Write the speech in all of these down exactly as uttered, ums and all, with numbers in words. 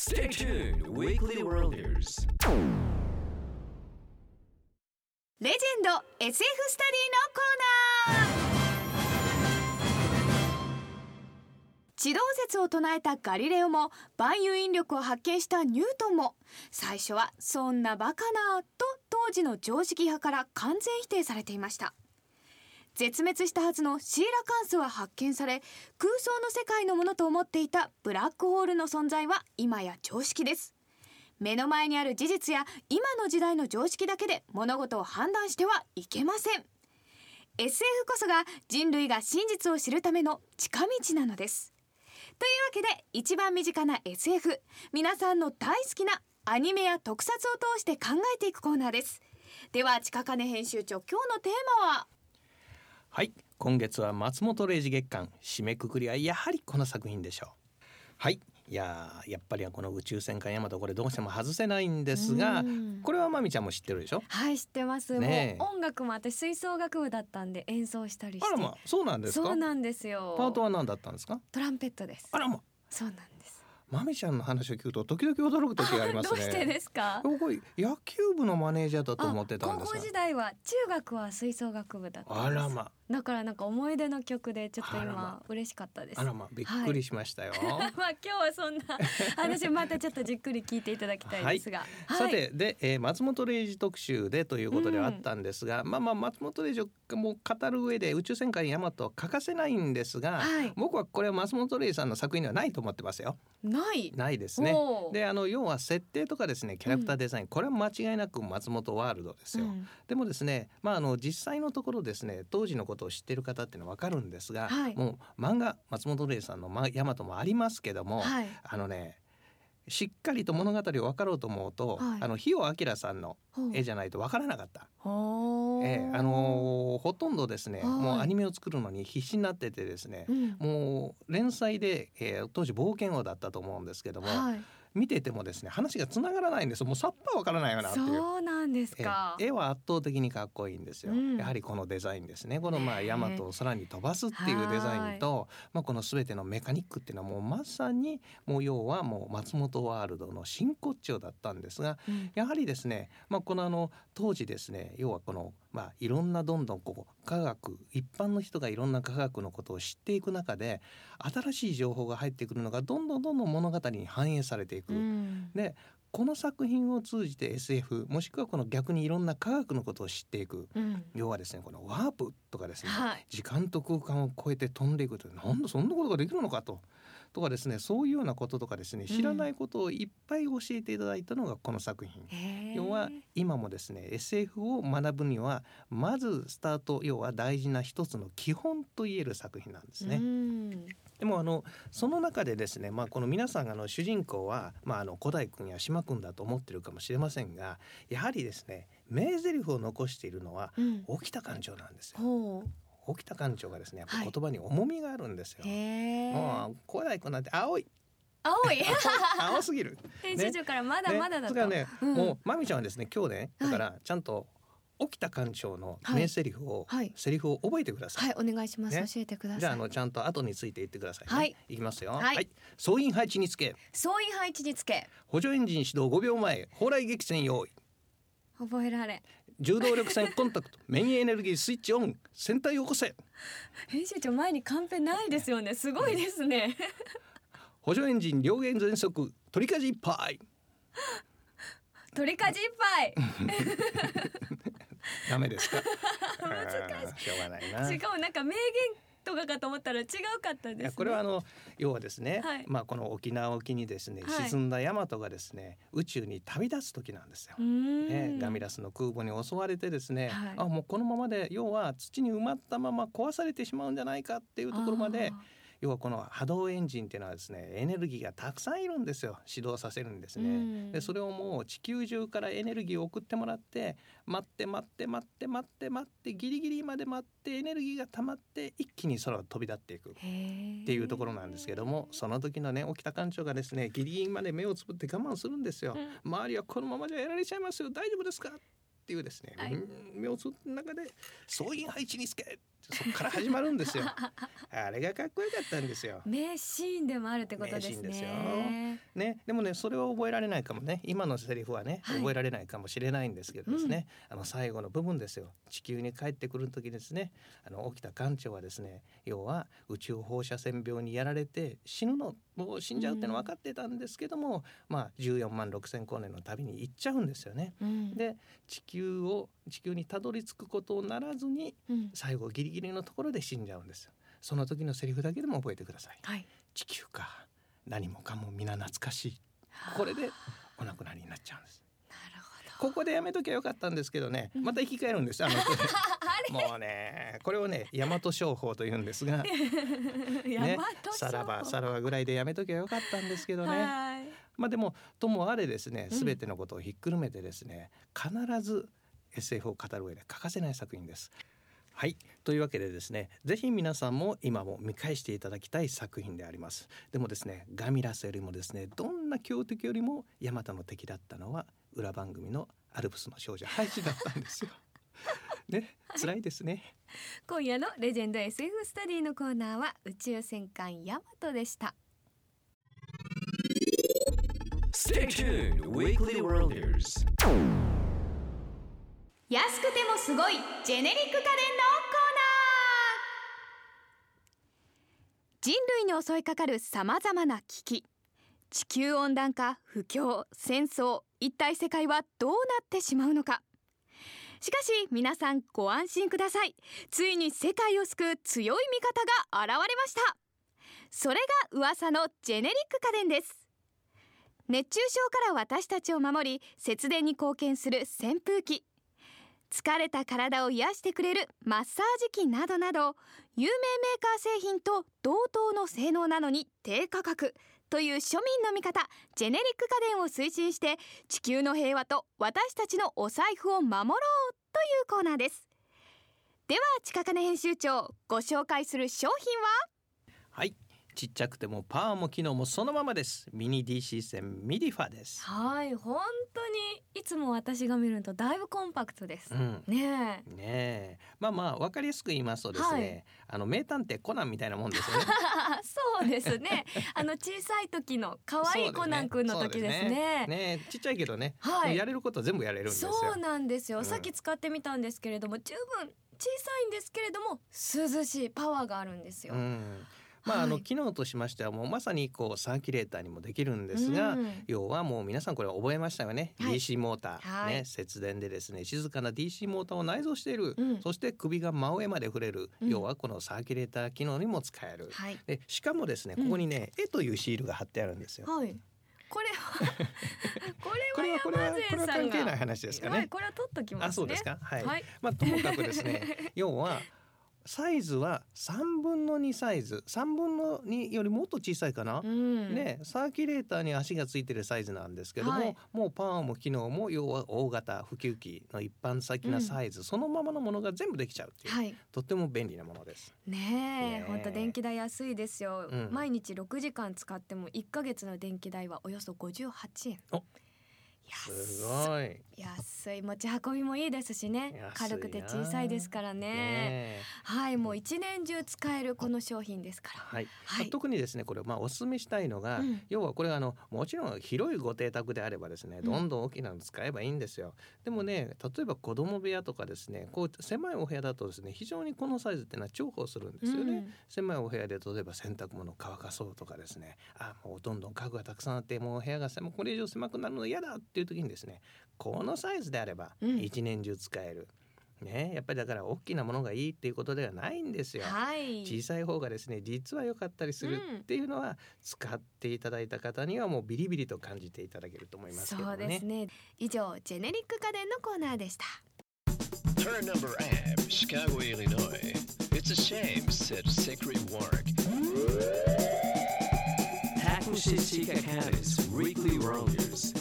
Stay tuned, Weekly Worlders. レジェンド エスエフ スタディのコーナー。地動説を唱えたガリレオも万有引力を発見したニュートンも最初はそんなバカなと当時の常識派から完全否定されていました。絶滅したはずのシーラカンスは発見され、空想の世界のものと思っていたブラックホールの存在は今や常識です。目の前にある事実や今の時代の常識だけで物事を判断してはいけません。 エスエフ こそが人類が真実を知るための近道なのです。というわけで一番身近な エスエフ、 皆さんの大好きなアニメや特撮を通して考えていくコーナーです。では近金編集長、今日のテーマは？ はい、今月は松本零士月間、締めくくりはやはりこの作品でしょう。はい、いややっぱりこの宇宙戦艦ヤマト、これどうしても外せないんですが、これはまみちゃんも知ってるでしょ？ はい、知ってます、 ね、 もう音楽も私吹奏楽部だったんで演奏したりして。 あらまあ、そうなんですか？ そうなんですよ。 パートは何だったんですか？ トランペットです。 あらまあ、 そうなんです。 まみちゃんの話を聞くと時々驚く時がありますね。 どうしてですか？ 僕野球部のマネージャーだと思ってたんですが、 高校時代は中学は吹奏楽部だったんです。 あらまあ、 だからなんか思い出の曲でちょっと今嬉しかったです。 あらまあ、びっくりしましたよ、 はい、まあ今日はそんな話またちょっとじっくり聞いていただきたいですが、 はいはい、さてで、えー、松本零士特集でということではあったんですが、うん、まあまあ松本零士をもう語る上で宇宙戦艦ヤマトは欠かせないんですが、はい、僕はこれは松本零士さんの作品ではないと思ってますよ。 ないないですね。で、あの要は設定とかですね、キャラクターデザイン、うん、これは間違いなく松本ワールドですよ、うん、でもですね、まあ、あの実際のところですね、当時のことを知っている方っていうのは分かるんですが、はい、もう漫画松本零士さんのヤマトもありますけども、はい、あのねしっかりと物語を分かろうと思うと、はい、あの日尾明さんの絵じゃないと分からなかった、えーあのー、ほとんどですね、もうアニメを作るのに必死になっててですね、うん、もう連載で、えー、当時冒険王だったと思うんですけども、はい、見ててもですね話がつながらないんです。もうさっぱ分からないよなっていう。 そうなんですか。 え絵は圧倒的にかっこいいんですよ、うん、やはりこのデザインですね。このまあヤマトを空に飛ばすっていうデザインと、まあ、この全てのメカニックっていうのはもうまさにもう要はもう松本ワールドの真骨頂だったんですが、うん、やはりですね、まあ、このあの当時ですね、要はこのまあ、いろんなどんどんこう科学、一般の人がいろんな科学のことを知っていく中で新しい情報が入ってくるのがどんどんどんどん物語に反映されていく、うん、でこの作品を通じて エスエフ もしくはこの逆にいろんな科学のことを知っていく、うん、要はですねこのワープとかですね、はい、時間と空間を超えて飛んでいくという、なんだそんなことができるのかととかですね、そういうようなこととかですね、知らないことをいっぱい教えていただいたのがこの作品、うん、要は今もですね エスエフ を学ぶにはまずスタート、要は大事な一つの基本といえる作品なんですね、うん、でもあのその中でですね、まあ、この皆さんがあの主人公は、まあ、あの古代君や島君だと思ってるかもしれませんが、やはりですね名台詞を残しているのは沖田館長なんですよ、うん、沖田館長がですねやっぱ言葉に重みがあるんですよ、はい、もう古代君なんて青い青い青すぎる編集長からまだまだだと、ねねうん、もうまみちゃんはですね今日ねだからちゃんと沖田館長の名台詞を、はい、セリフを覚えてください。 はい、お願いします、ね、教えてください。 じゃあ、あのちゃんと後について言ってくださいね。はい、いきますよ。 はいはい、総員配置につけ、 総員配置につけ、 補助エンジン始動ごびょうまえ、砲雷撃戦用意。 覚えられ。 重動力線コンタクト、メインエネルギースイッチオン、船体を起こせ。 編集長前にカンペないですよね。すごいですね。 補助エンジン両舷全速、取り舵いっぱい。 取り舵いっぱい。 ダメですか？ 難しい。 しょうがないな。 しかもなんか名言とかかと思ったら違うかったですね。いやこれはあの要はですね、はい、まあこの沖縄沖にですね、はい、沈んだヤマトがですね宇宙に旅立つ時なんですよ。ね、ガミラスの空母に襲われてですね、はい、あもうこのままで要は土に埋まったまま壊されてしまうんじゃないかっていうところまで。要はこの波動エンジンっていうのはですねエネルギーがたくさんいるんですよ。始動させるんですね。でそれをもう地球中からエネルギーを送ってもらって待って待って待って待って待ってギリギリまで待ってエネルギーが溜まって一気に空を飛び立っていくっていうところなんですけども、その時のね沖田館長がですねギリギリまで目をつぶって我慢するんですよ、うん、周りはこのままじゃやられちゃいますよ大丈夫ですかっていうですね、はい、目をつぶった中で総員配置につけそこから始まるんですよあれがかっこよかったんですよ。 名シーンでもあるってことですね。 名シーンですよ、ね、でもねそれは覚えられないかもね。今のセリフはね、はい、覚えられないかもしれないんですけどですね、うん、あの最後の部分ですよ。地球に帰ってくる時ですね、あの起きた艦長はですね、要は宇宙放射線病にやられて死ぬのもう死んじゃうっての分かってたんですけども、うん、まあじゅうよんまんろくせん光年の旅に行っちゃうんですよね、うん、で地球を地球にたどり着くことをならずに、うん、最後ギリギリのところで死んじゃうんですよ。その時のセリフだけでも覚えてください、はい、地球か何もかも皆懐かしい。これでお亡くなりになっちゃうんです。 なるほど。 ここでやめときゃよかったんですけどね、また生き返るんですあのもうねこれをね大和商法というんですがね、さらばさらばぐらいでやめときゃよかったんですけどね、はい、まあでもともあれですね、全てのことをひっくるめてですね、うん、必ず エスエフ を語る上で欠かせない作品です。はい、というわけでですね、ぜひ皆さんも今も見返していただきたい作品であります。でもですね、ガミラスよりもですね、どんな強敵よりもヤマトの敵だったのは裏番組のアルプスの少女ハイジだったんですよね、辛いですね。 今夜のレジェンド エスエフ スタディのコーナーは宇宙戦艦ヤマトでした。 Stay tuned, Weekly Worlders。 安くてもすごいジェネリック家電のコーナー。人類に襲いかかるさまざまな危機、地球温暖化、不況、戦争、一体世界はどうなってしまうのか。しかし皆さんご安心ください。ついに世界を救う強い味方が現れました。それが噂のジェネリック家電です。熱中症から私たちを守り、節電に貢献する扇風機、疲れた体を癒してくれるマッサージ機などなど、有名メーカー製品と同等の性能なのに低価格という庶民の味方、ジェネリック家電を推進して地球の平和と私たちのお財布を守ろうというコーナーです。では近金編集長、ご紹介する商品は？ はい、ちっちゃくてもパワーも機能もそのままです。ミニ ディーシー 線ミディファです。 はい、本当にいつも私が見るとだいぶコンパクトです、うん、ねえねえ、まあまあ分かりやすく言いますとですね、はい、あの名探偵コナンみたいなもんですよねそうですね、あの小さい時の可愛いコナンくんの時ですね。 ね, ねちっちゃいけどね、はい、やれることは全部やれるんですよ。 そうなんですよ、 うん、 さっき使ってみたんですけれども、十分小さいんですけれども涼しいパワーがあるんですよ、うん、 まあ、あの機能としましてはもうまさにこうサーキュレーターにもできるんですが、うん、要はもう皆さんこれ覚えましたよね、はい、ディーシー モーター、ね、はい、節電でですね静かな ディーシー モーターを内蔵している、うん、そして首が真上まで触れる、うん、要はこのサーキュレーター機能にも使える、はい、でしかもですねここにね、うん、絵というシールが貼ってあるんですよ、 はい、これはこれは山善さんが、これは関係ない話ですかね、 はい、これは取っときますね。 あ、そうですか、はい、 はい、 まあ、ともかくですね要はサイズはさんぶんのにサイズ、さんぶんのによりもっと小さいかな、うん、ね、サーキュレーターに足がついてるサイズなんですけども、はい、もうパワーも機能も要は大型普及機の一般的なサイズ、うん、そのままのものが全部できちゃうっていう、はい、とっても便利なものです。 ねえ、本当電気代安いですよ、うん、毎日ろくじかん使ってもいっかげつの電気代はおよそごじゅうはちえん。お、 すごい安い、持ち運びもいいですしね、軽くて小さいですから ね, ねはい、もう一年中使えるこの商品ですから、はいはい、特にですねこれまあお勧めしたいのが、うん、要はこれあのもちろん広いご邸宅であればですねどんどん大きなの使えばいいんですよ、うん、でもね例えば子供部屋とかですねこう狭いお部屋だとですね非常にこのサイズっていうのは重宝するんですよね、うん、狭いお部屋で例えば洗濯物を乾かそうとかですね、あもうどんどん家具がたくさんあってもう部屋が狭これ以上狭くなるの嫌だっていう時にですねこのサイズであれば一年中使える、うんね、やっぱりだから大きなものがいいっていうことではないんですよ、はい、小さい方がですね実は良かったりするっていうのは、うん、使っていただいた方にはもうビリビリと感じていただけると思いますけどね。 そうですね。以上ジェネリック家電のコーナーでした。 Turn number A, Chicago, Illinois. It's a shame, said Secret Warwick. Takushi Chikakane's Weekly Worlders.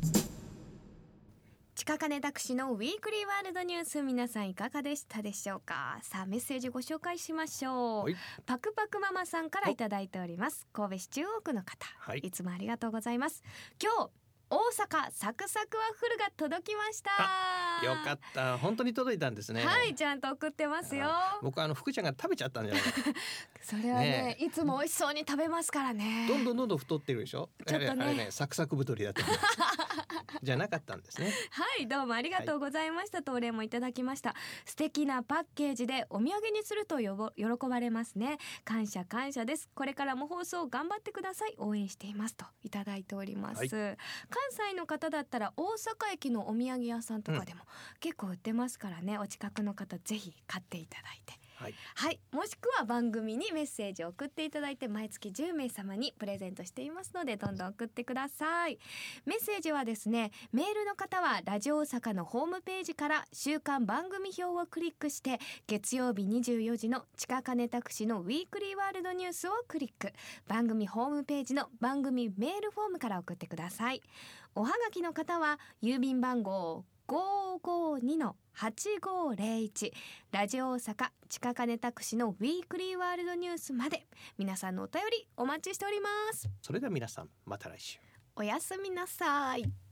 近金拓司のウィークリーワールドニュース、皆さんいかがでしたでしょうか。さあメッセージご紹介しましょう、はい、パクパクママさんからいただいております。神戸市中央区の方、はい、いつもありがとうございます。今日大阪サクサクワッフルが届きました。 よかった、本当に届いたんですね。 はい、ちゃんと送ってますよ。 僕はあの福ちゃんが食べちゃったんじゃないかそれは ね, ねいつも美味しそうに食べますからね。 どんどんどんどん太ってるでしょ。 ちょっとね、 あれね、サクサク太りだったじゃなかったんですね。 はい、どうもありがとうございました、はい、とお礼もいただきました。素敵なパッケージでお土産にするとよぼ喜ばれますね。感謝感謝です。これからも放送頑張ってください。応援していますといただいております、はい、関西の方だったら大阪駅のお土産屋さんとかでも結構売ってますからね、お近くの方ぜひ買っていただいて、はいはい、もしくは番組にメッセージを送っていただいて毎月じゅうめいさまにプレゼントしていますのでどんどん送ってください。メッセージはですね、メールの方はラジオ大阪のホームページから週間番組表をクリックして月曜日にじゅうよじの地下金タクシのウィークリーワールドニュースをクリック、番組ホームページの番組メールフォームから送ってください。おはがきの方は郵便番号 ごーごーにのはちごーぜろいち ラジオ大阪地下金タクシのウィークリーワールドニュースまで皆さんのお便りお待ちしております。 それでは皆さんまた来週おやすみなさい。